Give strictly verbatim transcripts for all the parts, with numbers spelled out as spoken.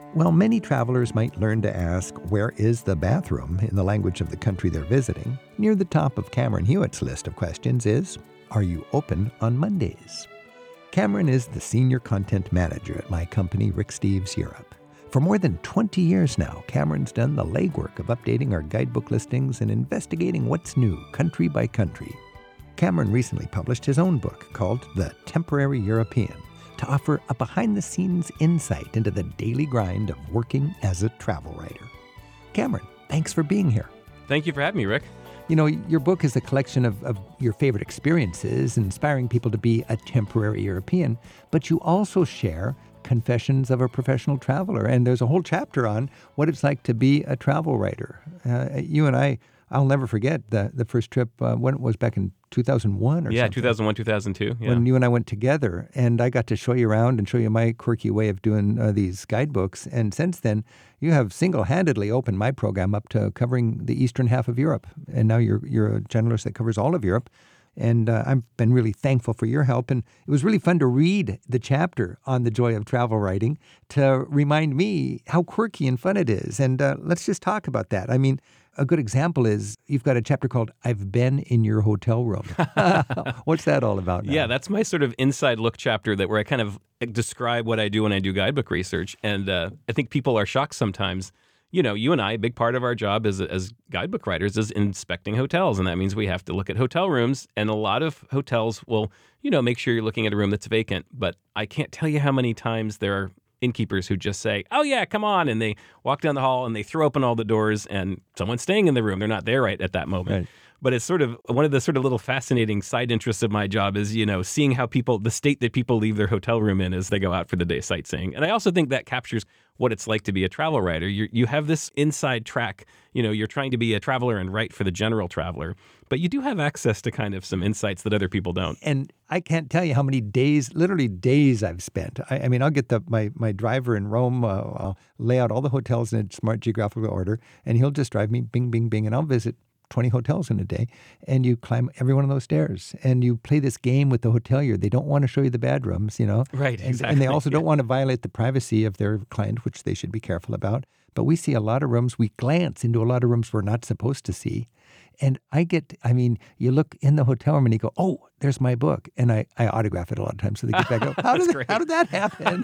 Well, many travelers might learn to ask, where is the bathroom in the language of the country they're visiting? Near the top of Cameron Hewitt's list of questions is, are you open on Mondays? Cameron is the senior content manager at my company, Rick Steves Europe. For more than twenty years now, Cameron's done the legwork of updating our guidebook listings and investigating what's new country by country. Cameron recently published his own book called The Temporary European, to offer a behind-the-scenes insight into the daily grind of working as a travel writer. Cameron, thanks for being here. Thank you for having me, Rick. You know, your book is a collection of, of your favorite experiences, inspiring people to be a temporary European, but you also share Confessions of a Professional Traveler, and there's a whole chapter on what it's like to be a travel writer. Uh, you and I, I'll never forget the, the first trip, uh, when it was back in two thousand one or yeah, something. two thousand one, two thousand two. Yeah. When you and I went together, and I got to show you around and show you my quirky way of doing uh, these guidebooks. And since then, you have single-handedly opened my program up to covering the eastern half of Europe. And now you're you're a generalist that covers all of Europe. And uh, I've been really thankful for your help. And it was really fun to read the chapter on the joy of travel writing to remind me how quirky and fun it is. And uh, let's just talk about that. I mean, a good example is you've got a chapter called I've Been in Your Hotel Room. What's that all about now? Yeah, that's my sort of inside look chapter that where I kind of describe what I do when I do guidebook research. And uh, I think people are shocked sometimes. You know, you and I, a big part of our job as, as guidebook writers is inspecting hotels. And that means we have to look at hotel rooms. And a lot of hotels will, you know, make sure you're looking at a room that's vacant. But I can't tell you how many times there are innkeepers who just say, oh yeah, come on. And they walk down the hall and they throw open all the doors and someone's staying in the room. They're not there right at that moment. Right. But it's sort of one of the sort of little fascinating side interests of my job is, you know, seeing how people, the state that people leave their hotel room in as they go out for the day sightseeing. And I also think that captures what it's like to be a travel writer. You you have this inside track, you know, you're trying to be a traveler and write for the general traveler, but you do have access to kind of some insights that other people don't. And I can't tell you how many days, literally days I've spent. I, I mean, I'll get the my my driver in Rome, uh, I'll lay out all the hotels in a smart geographical order, and he'll just drive me bing, bing, bing, and I'll visit twenty hotels in a day, and you climb every one of those stairs, and you play this game with the hotelier. They don't want to show you the bad rooms, you know? Right, and, exactly. And they also yeah. don't want to violate the privacy of their client, which they should be careful about. But we see a lot of rooms, we glance into a lot of rooms we're not supposed to see. And I get, I mean, you look in the hotel room and you go, oh, there's my book. And I, I autograph it a lot of times. So they get back and go, how, did, how did that happen?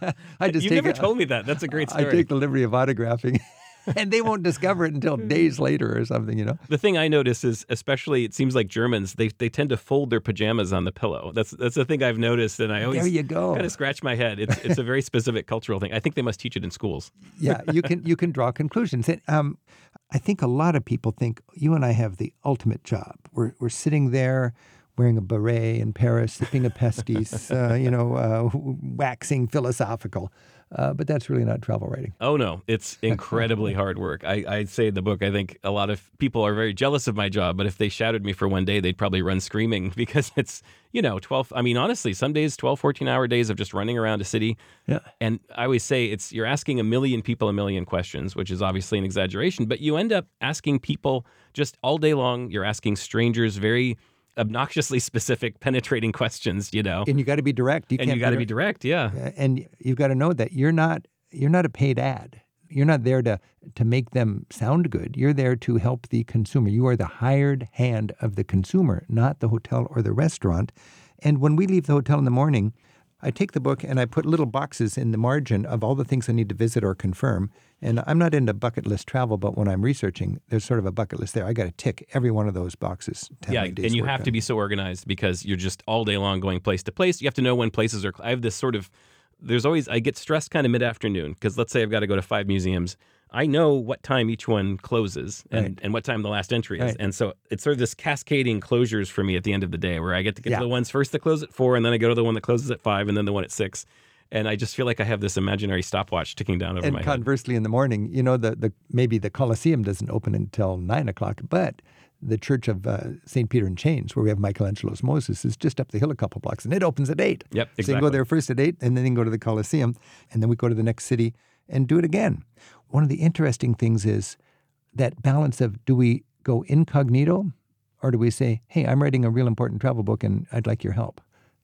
I just You take never a, told me that. That's a great story. I take the liberty of autographing. And they won't discover it until days later or something, you know? The thing I notice is, especially, it seems like Germans, they they tend to fold their pajamas on the pillow. That's that's the thing I've noticed, and I always there you go. kind of scratch my head. It's it's a very specific cultural thing. I think they must teach it in schools. Yeah, you can you can draw conclusions. And, um, I think a lot of people think you and I have the ultimate job. We're we're sitting there wearing a beret in Paris, sipping a pastis, uh, you know, uh, waxing philosophical. Uh, but that's really not travel writing. Oh, no. It's incredibly hard work. I, I'd say in the book, I think a lot of people are very jealous of my job, but if they shouted me for one day, they'd probably run screaming because it's, you know, twelve, I mean, honestly, some days, twelve, fourteen-hour days of just running around a city. Yeah. And I always say it's you're asking a million people a million questions, which is obviously an exaggeration, but you end up asking people just all day long. You're asking strangers very obnoxiously specific, penetrating questions, you know. And you got to be direct. You and can't you got to be direct, yeah. And you've got to know that you're not you're not a paid ad. You're not there to to make them sound good. You're there to help the consumer. You are the hired hand of the consumer, not the hotel or the restaurant. And when we leave the hotel in the morning, I take the book and I put little boxes in the margin of all the things I need to visit or confirm. And I'm not into bucket list travel, but when I'm researching, there's sort of a bucket list there. I got to tick every one of those boxes. To have yeah, my day's and you work have done. to be so organized because you're just all day long going place to place. You have to know when places are. I have this sort of. There's always I get stressed kind of mid-afternoon because let's say I've got to go to five museums. I know what time each one closes and, Right. and what time the last entry is. Right. And so it's sort of this cascading closures for me at the end of the day where I get to get Yeah. to the ones first that close at four and then I go to the one that closes at five and then the one at six. And I just feel like I have this imaginary stopwatch ticking down over And my head. conversely, in the morning, you know, the, the maybe the Colosseum doesn't open until nine o'clock, but the Church of uh, Saint Peter in Chains, where we have Michelangelo's Moses, is just up the hill a couple blocks, and it opens at eight. Yep, So you can exactly. go there first at eight, and then you can go to the Colosseum, and then we go to the next city and do it again. One of the interesting things is that balance of do we go incognito, or do we say, hey, I'm writing a real important travel book, and I'd like your help?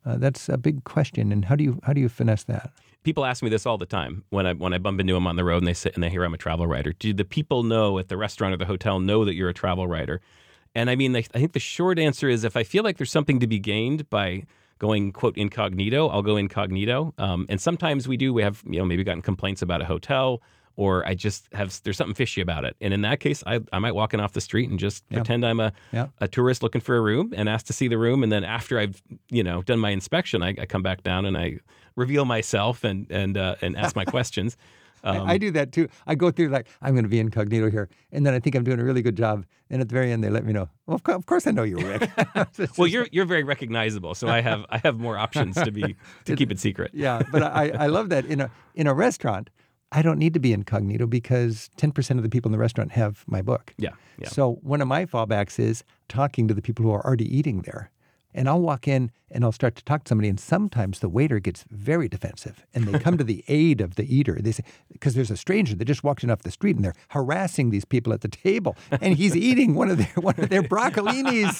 Uh, that's a big question. And how do you how do you finesse that? People ask me this all the time when I when I bump into them on the road and they sit and they hear I'm a travel writer. Do the people know at the restaurant or the hotel know that you're a travel writer? And I mean, I think the short answer is if I feel like there's something to be gained by going, quote, incognito, I'll go incognito. Um, and sometimes we do. We have, you know, maybe gotten complaints about a hotel, or I just have, there's something fishy about it. And in that case, I, I might walk in off the street and just Yeah. pretend I'm a, Yeah. a tourist looking for a room and ask to see the room. And then after I've, you know, done my inspection, I, I come back down and I reveal myself and and uh, and ask my questions. Um, I, I do that too. I go through like, I'm going to be incognito here. And then I think I'm doing a really good job. And at the very end, they let me know, well, of, co- of course I know you're Rick. well, you're you're very recognizable, so I have I have more options to be to keep it secret. Yeah, but I, I love that. In a in a restaurant, I don't need to be incognito because ten percent of the people in the restaurant have my book. Yeah, yeah. So one of my fallbacks is talking to the people who are already eating there. And I'll walk in and I'll start to talk to somebody, and sometimes the waiter gets very defensive, and they come to the aid of the eater. They say, because there's a stranger that just walked in off the street, and they're harassing these people at the table, and he's eating one of their one of their broccolinis.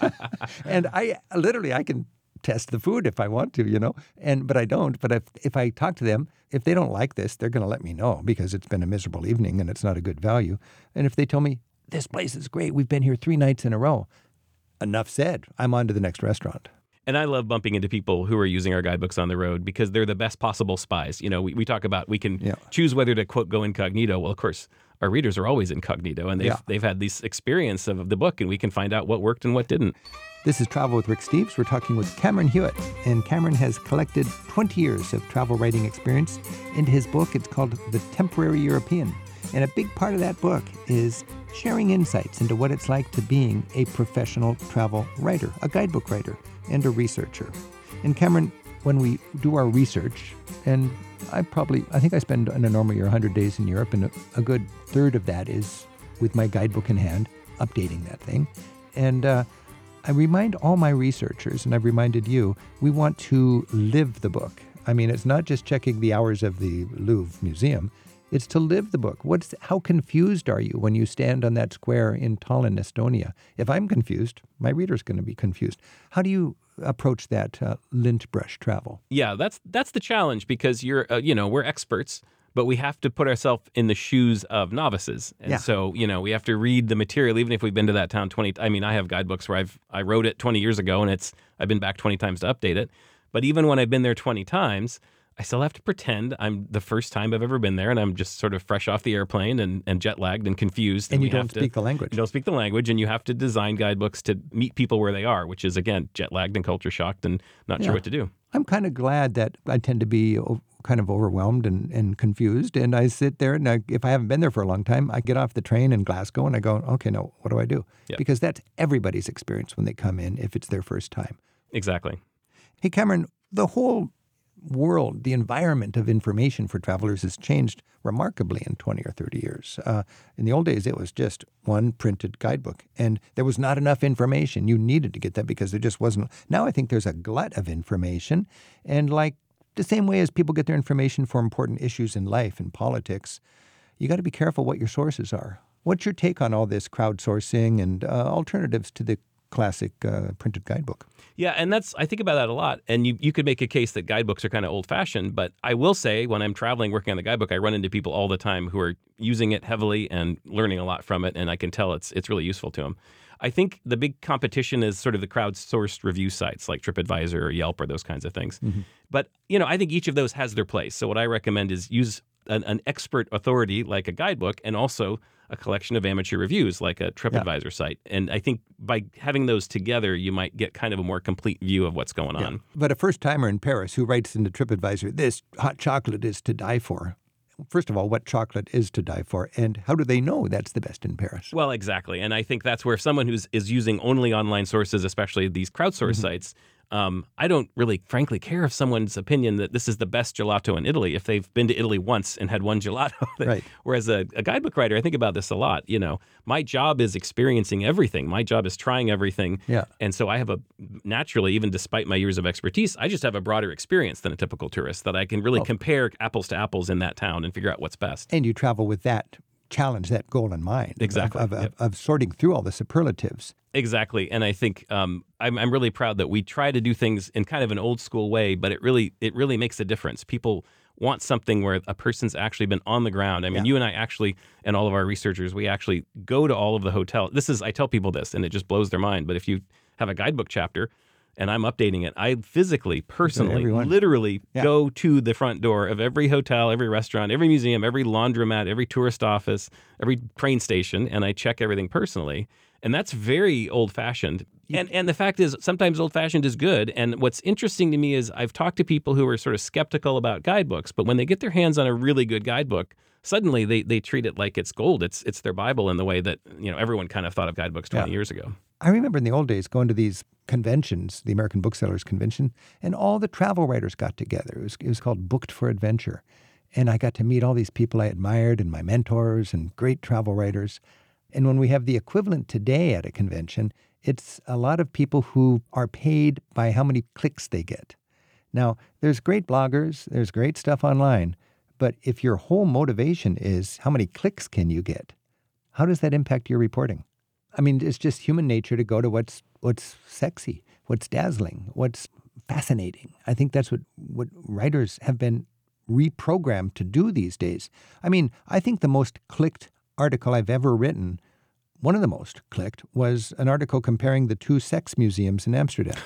And I literally I can test the food if I want to, you know, and but I don't. But if if I talk to them, if they don't like this, they're going to let me know because it's been a miserable evening and it's not a good value. And if they tell me this place is great, we've been here three nights in a row. Enough said. I'm on to the next restaurant. And I love bumping into people who are using our guidebooks on the road because they're the best possible spies. You know, we, we talk about we can Yeah. choose whether to, quote, go incognito. Well, of course, our readers are always incognito, and they've, Yeah. they've had this experience of the book, and we can find out what worked and what didn't. This is Travel with Rick Steves. We're talking with Cameron Hewitt, and Cameron has collected twenty years of travel writing experience into his book. It's called The Temporary European. And a big part of that book is sharing insights into what it's like to being a professional travel writer, a guidebook writer, and a researcher. And Cameron, when we do our research, and I probably, I think I spend in a normal year one hundred days in Europe, and a, a good third of that is with my guidebook in hand, updating that thing. And uh, I remind all my researchers, and I've reminded you, we want to live the book. I mean, it's not just checking the hours of the Louvre Museum. It's to live the book. What's how confused are you when you stand on that square in Tallinn, Estonia? If I'm confused, my reader's going to be confused. How do you approach that uh, lint brush travel? Yeah, that's that's the challenge because you're, uh, you know, we're experts, but we have to put ourselves in the shoes of novices. And Yeah. so, you know, we have to read the material, even if we've been to that town twenty. I mean, I have guidebooks where I've I wrote it twenty years ago, and it's I've been back twenty times to update it. But even when I've been there twenty times, I still have to pretend I'm the first time I've ever been there, and I'm just sort of fresh off the airplane and, and jet lagged and confused. And you we don't have to- speak the language. You don't speak the language, and you have to design guidebooks to meet people where they are, which is, again, jet lagged and culture shocked and not Yeah. sure what to do. I'm kind of glad that I tend to be o- kind of overwhelmed and, and confused. And I sit there, and I, if I haven't been there for a long time, I get off the train in Glasgow and I go, okay, no, what do I do? Yeah. Because that's everybody's experience when they come in if it's their first time. Exactly. Hey, Cameron, the whole world, the environment of information for travelers has changed remarkably in twenty or thirty years. Uh, in the old days, it was just one printed guidebook, and there was not enough information. You needed to get that because there just wasn't. Now I think there's a glut of information, and like the same way as people get their information for important issues in life and politics, you got to be careful what your sources are. What's your take on all this crowdsourcing and uh, alternatives to the classic uh, printed guidebook? Yeah, and that's I think about that a lot. And you, you could make a case that guidebooks are kind of old-fashioned, but I will say when I'm traveling working on the guidebook, I run into people all the time who are using it heavily and learning a lot from it, and I can tell it's it's really useful to them. I think the big competition is sort of the crowdsourced review sites like TripAdvisor or Yelp or those kinds of things. Mm-hmm. But, you know, I think each of those has their place. So what I recommend is use an, an expert authority like a guidebook and also a collection of amateur reviews like a TripAdvisor site. And I think by having those together, you might get kind of a more complete view of what's going on. But a first-timer in Paris who writes into TripAdvisor, this hot chocolate is to die for. First of all, what chocolate is to die for, and how do they know that's the best in Paris? Well, exactly. And I think that's where someone who's is using only online sources, especially these crowdsourced sites, um, I don't really, frankly, care if someone's opinion that this is the best gelato in Italy if they've been to Italy once and had one gelato. Right. Whereas a, a guidebook writer, I think about this a lot. You know, my job is experiencing everything. My job is trying everything. Yeah. And so I have a, naturally, even despite my years of expertise, I just have a broader experience than a typical tourist that I can really compare apples to apples in that town and figure out what's best. And you travel with that challenge that goal in mind. Exactly. Of, of, Yep. of, of sorting through all the superlatives. Exactly. And I think um, I'm, I'm really proud that we try to do things in kind of an old school way, but it really it really makes a difference. People want something where a person's actually been on the ground. I mean, Yeah. you and I actually, and all of our researchers, we actually go to all of the hotels. This is, I tell people this, and it just blows their mind. But if you have a guidebook chapter and I'm updating it, I physically, personally, everyone. literally Yeah. go to the front door of every hotel, every restaurant, every museum, every laundromat, every tourist office, every train station, and I check everything personally. And that's very old-fashioned. And and the fact is, sometimes old-fashioned is good. And what's interesting to me is I've talked to people who are sort of skeptical about guidebooks, but when they get their hands on a really good guidebook, suddenly they they treat it like it's gold. It's it's their Bible in the way that, you know, everyone kind of thought of guidebooks twenty Yeah. years ago. I remember in the old days going to these conventions, the American Booksellers Convention, and all the travel writers got together. It was, it was called Booked for Adventure. And I got to meet all these people I admired and my mentors and great travel writers. And when we have the equivalent today at a convention, it's a lot of people who are paid by how many clicks they get. Now, there's great bloggers, there's great stuff online, but if your whole motivation is how many clicks can you get, how does that impact your reporting? I mean, it's just human nature to go to what's what's sexy, what's dazzling, what's fascinating. I think that's what, what writers have been reprogrammed to do these days. I mean, I think the most clicked article I've ever written, one of the most clicked, was an article comparing the two sex museums in Amsterdam.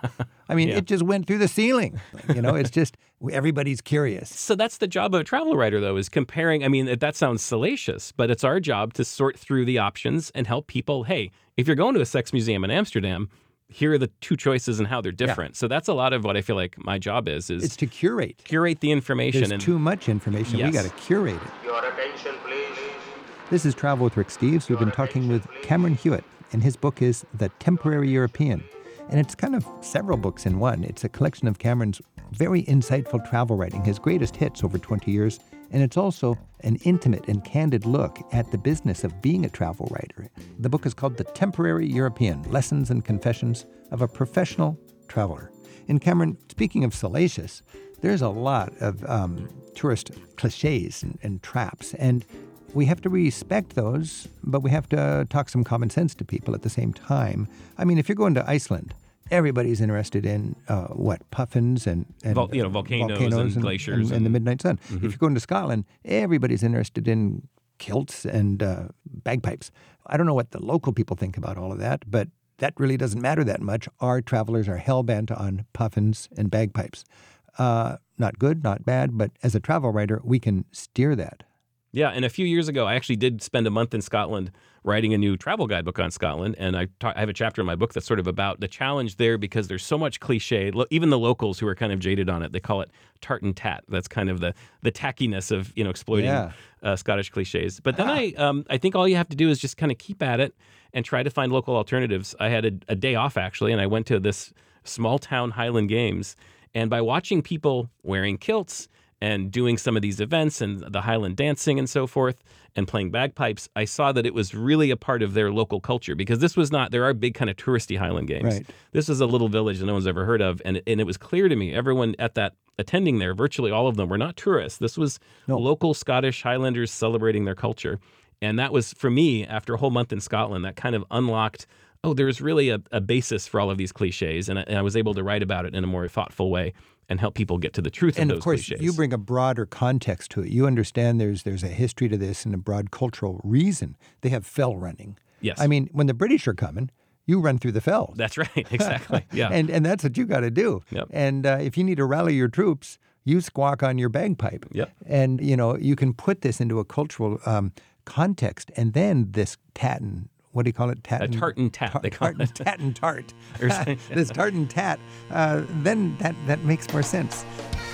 I mean, Yeah. it just went through the ceiling. You know, it's just everybody's curious. So that's the job of a travel writer, though, is comparing. I mean, that that sounds salacious, but it's our job to sort through the options and help people. Hey, if you're going to a sex museum in Amsterdam, here are the two choices and how they're different. So that's a lot of what I feel like my job is, is It's to curate. curate the information. There's and too much information. We Yes. got to curate it. Your attention, please. This is Travel with Rick Steves. We've been talking with Cameron Hewitt, and his book is The Temporary European. And it's kind of several books in one. It's a collection of Cameron's very insightful travel writing, his greatest hits over twenty years. And it's also an intimate and candid look at the business of being a travel writer. The book is called The Temporary European, Lessons and Confessions of a Professional Traveler. And Cameron, speaking of salacious, there's a lot of um, tourist cliches and, and traps. And we have to respect those, but we have to talk some common sense to people at the same time. I mean, if you're going to Iceland, everybody's interested in, uh, what, puffins and, and Vol- you know, volcanoes and glaciers and, and and- the midnight sun. If you're going to Scotland, everybody's interested in kilts and uh, bagpipes. I don't know what the local people think about all of that, but that really doesn't matter that much. Our travelers are hell-bent on puffins and bagpipes. Uh, not good, not bad, but as a travel writer, we can steer that. Yeah, and a few years ago, I actually did spend a month in Scotland writing a new travel guidebook on Scotland, and I, ta- I have a chapter in my book that's sort of about the challenge there because there's so much cliche. Lo- even the locals who are kind of jaded on it, they call it tart and tat. That's kind of the the tackiness of, you know, exploiting Yeah. uh, Scottish cliches. But then I um, I think all you have to do is just kind of keep at it and try to find local alternatives. I had a, a day off actually, and I went to this small town Highland Games, and by watching people wearing kilts and doing some of these events and the Highland dancing and so forth and playing bagpipes, I saw that it was really a part of their local culture because this was not, there are big kind of touristy Highland Games. Right. This is a little village that no one's ever heard of. And, and it was clear to me, everyone at that attending there, virtually all of them were not tourists. This was No. local Scottish Highlanders celebrating their culture. And that was, for me, after a whole month in Scotland, that kind of unlocked, oh, there's really a, a basis for all of these cliches. And I, and I was able to write about it in a more thoughtful way and help people get to the truth And of of those course, cliches. you bring a broader context to it. You understand there's there's a history to this and a broad cultural reason. They have fell running. Yes. I mean, when the British are coming, you run through the fells. That's right. Exactly. Yeah. and and that's what you got to do. Yep. And uh, if you need to rally your troops, you squawk on your bagpipe. Yep. And you know you can put this into a cultural um, context, and then this tatin. What do you call it? Tat A and- tart and tat, tar- they call tart it. and tat and tart. Or something. This tart and tat. Uh, then that that makes more sense.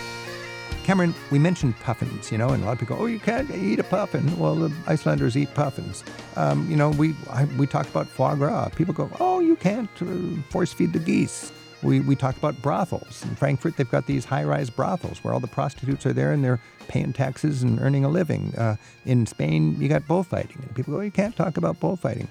Cameron, we mentioned puffins, you know, and a lot of people go, oh, you can't eat a puffin. Well, the Icelanders eat puffins. Um, you know, we I, we talked about foie gras. People go, oh, you can't uh, force feed the geese. We we talked about brothels. In Frankfurt, they've got these high-rise brothels where all the prostitutes are there and they're paying taxes and earning a living. Uh, in Spain, you got bullfighting. And people go, you can't talk about bullfighting.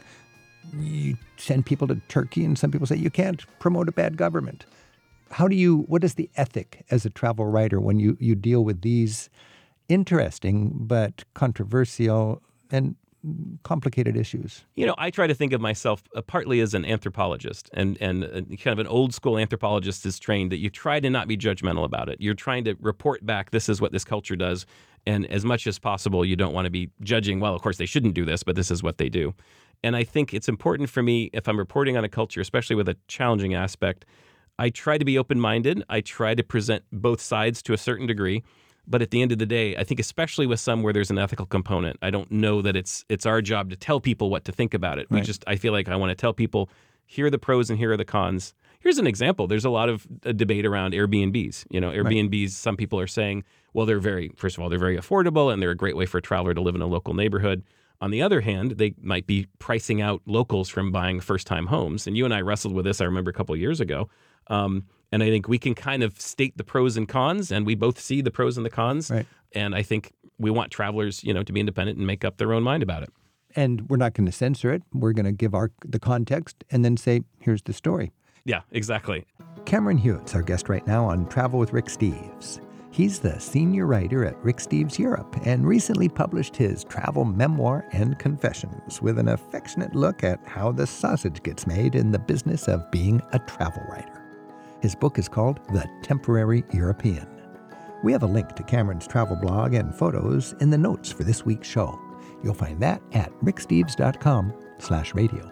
You send people to Turkey, and some people say you can't promote a bad government. How do you, what is the ethic as a travel writer when you, you deal with these interesting but controversial and complicated issues? You know, I try to think of myself uh, partly as an anthropologist, and and uh, kind of an old school anthropologist is trained that you try to not be judgmental about it. You're trying to report back, this is what this culture does, and as much as possible, you don't want to be judging, well, of course, they shouldn't do this, but this is what they do. And I think it's important for me, if I'm reporting on a culture, especially with a challenging aspect, I try to be open-minded. I try to present both sides to a certain degree. But at the end of the day, I think especially with some where there's an ethical component, I don't know that it's it's our job to tell people what to think about it. We Right. just, I feel like I want to tell people, here are the pros and here are the cons. Here's an example. There's a lot of uh, debate around Airbnbs. You know, Airbnbs, some people are saying, well, they're very, first of all, they're very affordable and they're a great way for a traveler to live in a local neighborhood. On the other hand, they might be pricing out locals from buying first-time homes. And you and I wrestled with this, I remember a couple of years ago. Um, and I think we can kind of state the pros and cons, and we both see the pros and the cons. Right. And I think we want travelers, you know, to be independent and make up their own mind about it. And we're not going to censor it. We're going to give our the context and then say, here's the story. Yeah, exactly. Cameron Hewitt's our guest right now on Travel with Rick Steves. He's the senior writer at Rick Steves Europe and recently published his travel memoir and confessions with an affectionate look at how the sausage gets made in the business of being a travel writer. His book is called The Temporary European. We have a link to Cameron's travel blog and photos in the notes for this week's show. You'll find that at ricksteves.com slash radio.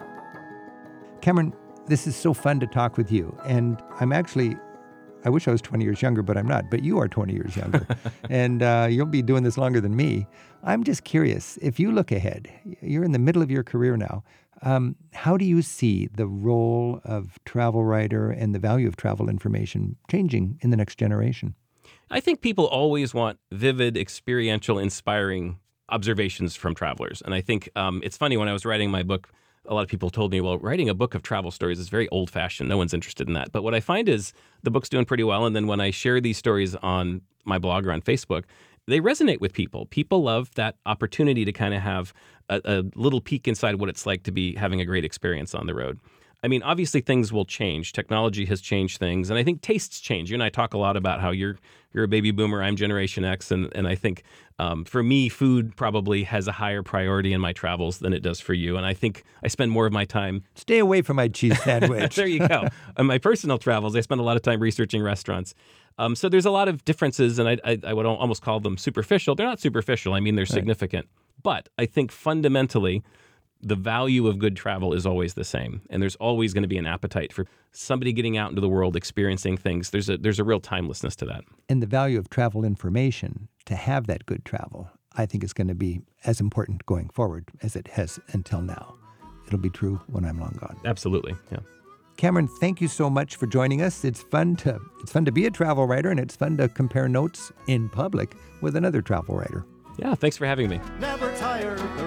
Cameron, this is so fun to talk with you. And I'm actually, I wish I was twenty years younger, but I'm not. But you are twenty years younger. and uh, you'll be doing this longer than me. I'm just curious, if you look ahead, you're in the middle of your career now. Um, how do you see the role of travel writer and the value of travel information changing in the next generation? I think people always want vivid, experiential, inspiring observations from travelers. And I think um, it's funny, when I was writing my book, a lot of people told me, well, writing a book of travel stories is very old-fashioned. No one's interested in that. But what I find is the book's doing pretty well. And then when I share these stories on my blog or on Facebook, they resonate with people. People love that opportunity to kind of have a, a little peek inside what it's like to be having a great experience on the road. I mean, obviously things will change. Technology has changed things, and I think tastes change. You and I talk a lot about how you're you're a baby boomer, I'm Generation X, and and I think um, for me, food probably has a higher priority in my travels than it does for you. And I think I spend more of my time. Stay away from my cheese sandwich. There you go. On my personal travels, I spend a lot of time researching restaurants. Um, so there's a lot of differences, and I, I, I would almost call them superficial. They're not superficial. I mean, they're significant. But I think fundamentally, the value of good travel is always the same. And there's always going to be an appetite for somebody getting out into the world, experiencing things. There's a there's a real timelessness to that. And the value of travel information, to have that good travel, I think is going to be as important going forward as it has until now. It'll be true when I'm long gone. Absolutely, yeah. Cameron, thank you so much for joining us. It's fun to it's fun to be a travel writer, and it's fun to compare notes in public with another travel writer. Yeah, thanks for having me. Never tire of the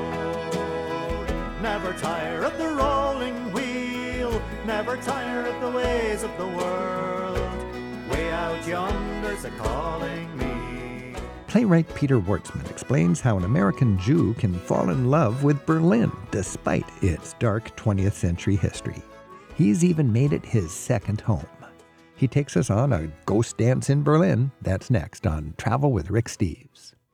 road, never tire of the rolling wheel, never tire of the ways of the world. Way out yonder's a calling me. Playwright Peter Wartzman explains how an American Jew can fall in love with Berlin despite its dark twentieth century history. He's even made it his second home. He takes us on a ghost dance in Berlin. That's next on Travel with Rick Steves.